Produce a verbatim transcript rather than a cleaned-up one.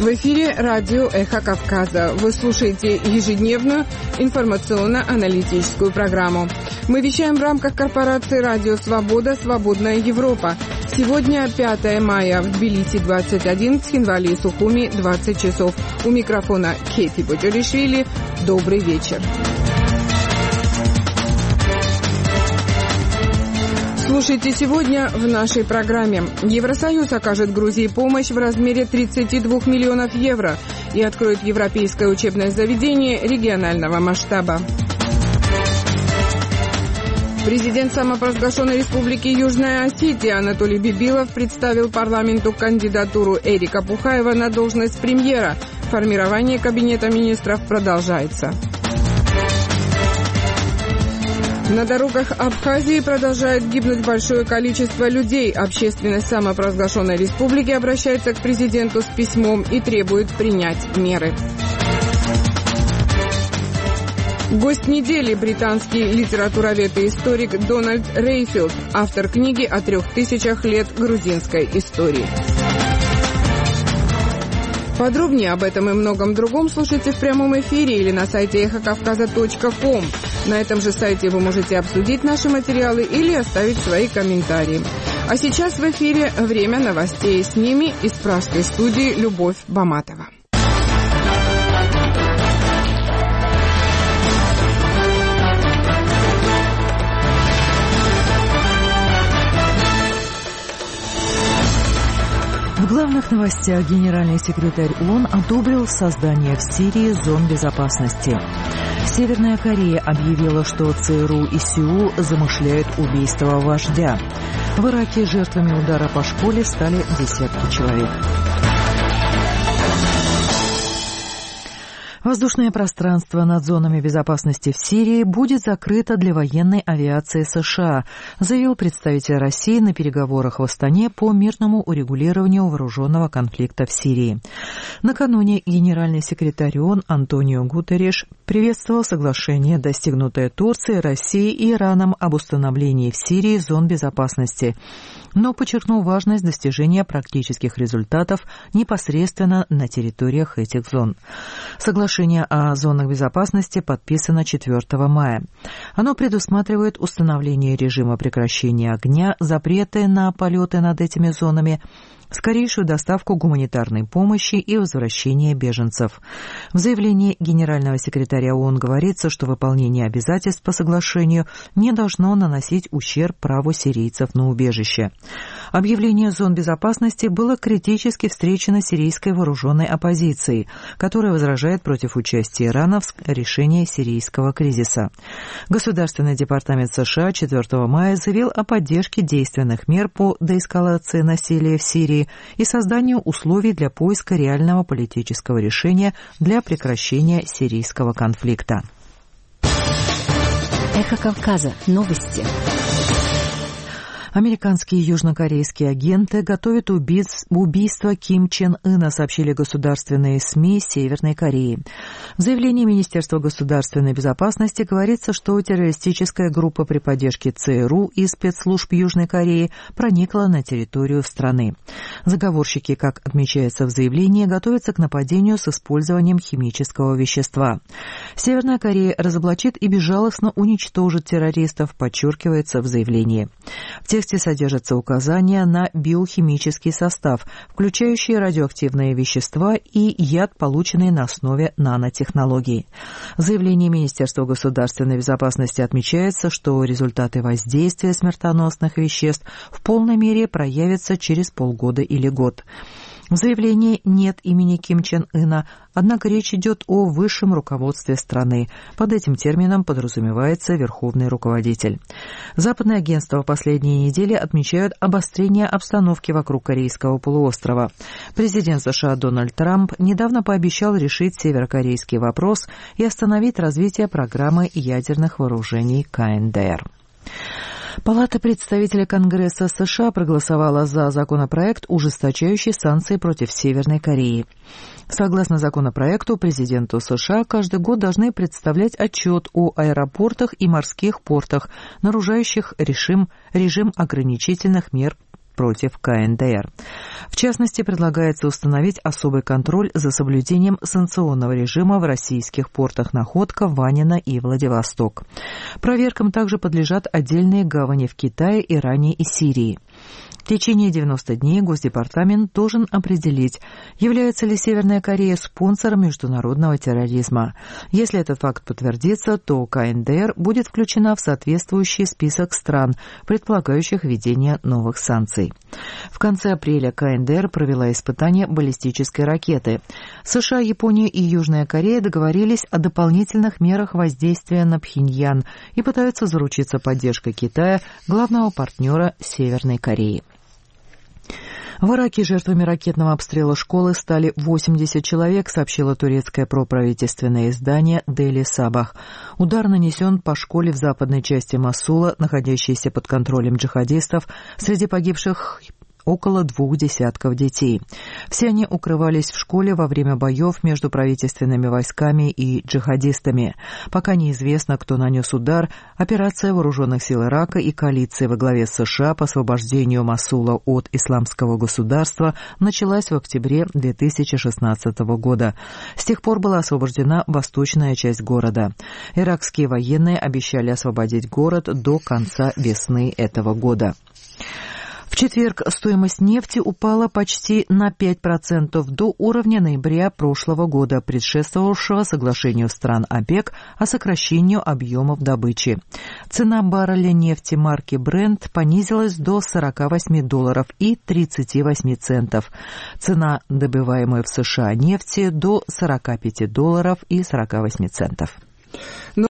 В эфире радио «Эхо Кавказа». Вы слушаете ежедневную информационно-аналитическую программу. Мы вещаем в рамках корпорации «Радио Свобода. Свободная Европа». Сегодня пятое мая, в Тбилиси двадцать один, в Цхинвале и Сухуми двадцать часов. У микрофона Кети Боджоришвили. Добрый вечер. Слушайте сегодня в нашей программе. Евросоюз окажет Грузии помощь в размере тридцати двух миллионов евро и откроет европейское учебное заведение регионального масштаба. Президент самопровозглашенной республики Южная Осетия Анатолий Бибилов представил парламенту кандидатуру Эрика Пухаева на должность премьера. Формирование кабинета министров продолжается. На дорогах Абхазии продолжает гибнуть большое количество людей. Общественность самопровозглашенной республики обращается к президенту с письмом и требует принять меры. Гость недели – британский литературовед и историк Дональд Рейфилд, автор книги о трех тысячах лет грузинской истории. Подробнее об этом и многом другом слушайте в прямом эфире или на сайте эхо кавказа точка ком. На этом же сайте вы можете обсудить наши материалы или оставить свои комментарии. А сейчас в эфире время новостей. С ними из пражской студии Любовь Баматова. В главных новостях генеральный секретарь ООН одобрил создание в Сирии зон безопасности. Северная Корея объявила, что ЦРУ и Сеул замышляют убийство вождя. В Ираке жертвами удара по школе стали десятки человек. Воздушное пространство над зонами безопасности в Сирии будет закрыто для военной авиации США, заявил представитель России на переговорах в Астане по мирному урегулированию вооруженного конфликта в Сирии. Накануне генеральный секретарь ООН Антонио Гутерриш приветствовал соглашение, достигнутое Турцией, Россией и Ираном об установлении в Сирии зон безопасности, но подчеркнул важность достижения практических результатов непосредственно на территориях этих зон. Соглашение о зонах безопасности подписано четвёртого мая. Оно предусматривает установление режима прекращения огня, запреты на полеты над этими зонами, скорейшую доставку гуманитарной помощи и возвращение беженцев. В заявлении генерального секретаря ООН говорится, что выполнение обязательств по соглашению не должно наносить ущерб праву сирийцев на убежище. Объявление зон безопасности было критически встречено сирийской вооруженной оппозицией, которая возражает против участия Ирана в решении сирийского кризиса. Государственный департамент США четвёртого мая заявил о поддержке действенных мер по деэскалации насилия в Сирии и созданию условий для поиска реального политического решения для прекращения сирийского конфликта. Эхо Кавказа. Новости. Американские и южнокорейские агенты готовят убийство Ким Чен Ына, сообщили государственные СМИ Северной Кореи. В заявлении Министерства государственной безопасности говорится, что террористическая группа при поддержке ЦРУ и спецслужб Южной Кореи проникла на территорию страны. Заговорщики, как отмечается в заявлении, готовятся к нападению с использованием химического вещества. Северная Корея разоблачит и безжалостно уничтожит террористов, подчеркивается в заявлении. В тексте содержатся указания на биохимический состав, включающий радиоактивные вещества и яд, полученный на основе нанотехнологий. В заявлении Министерства государственной безопасности отмечается, что результаты воздействия смертоносных веществ в полной мере проявятся через полгода или год. В заявлении нет имени Ким Чен Ына, однако речь идет о высшем руководстве страны. Под этим термином подразумевается верховный руководитель. Западные агентства последние недели отмечают обострение обстановки вокруг Корейского полуострова. Президент США Дональд Трамп недавно пообещал решить северокорейский вопрос и остановить развитие программы ядерных вооружений ка эн дэ эр. Палата представителей Конгресса США проголосовала за законопроект, ужесточающий санкции против Северной Кореи. Согласно законопроекту, президенту США каждый год должны представлять отчет о аэропортах и морских портах, нарушающих режим, режим ограничительных мер против ка эн дэ эр. В частности, предлагается установить особый контроль за соблюдением санкционного режима в российских портах Находка, Ванино и Владивосток. Проверкам также подлежат отдельные гавани в Китае, Иране и Сирии. В течение девяноста дней Госдепартамент должен определить, является ли Северная Корея спонсором международного терроризма. Если этот факт подтвердится, то ка эн дэ эр будет включена в соответствующий список стран, предполагающих введение новых санкций. В конце апреля ка эн дэ эр провела испытание баллистической ракеты. США, Япония и Южная Корея договорились о дополнительных мерах воздействия на Пхеньян и пытаются заручиться поддержкой Китая, главного партнера Северной Кореи. В Ираке жертвами ракетного обстрела школы стали восемьдесят человек, сообщило турецкое проправительственное издание Daily Sabah. Удар нанесен по школе в западной части Мосула, находящейся под контролем джихадистов. Среди погибших около двух десятков детей. Все они укрывались в школе во время боев между правительственными войсками и джихадистами. Пока неизвестно, кто нанес удар. Операция вооруженных сил Ирака и коалиции во главе с США по освобождению Мосула от исламского государства началась в октябре две тысячи шестнадцатого года. С тех пор была освобождена восточная часть города. Иракские военные обещали освободить город до конца весны этого года. В четверг стоимость нефти упала почти на пять процентов до уровня ноября прошлого года, предшествовавшего соглашению стран ОПЕК о сокращении объемов добычи. Цена барреля нефти марки Brent понизилась до сорока восьми долларов и тридцати восьми центов. Цена добываемой в США нефти до сорока пяти долларов и сорока восьми центов.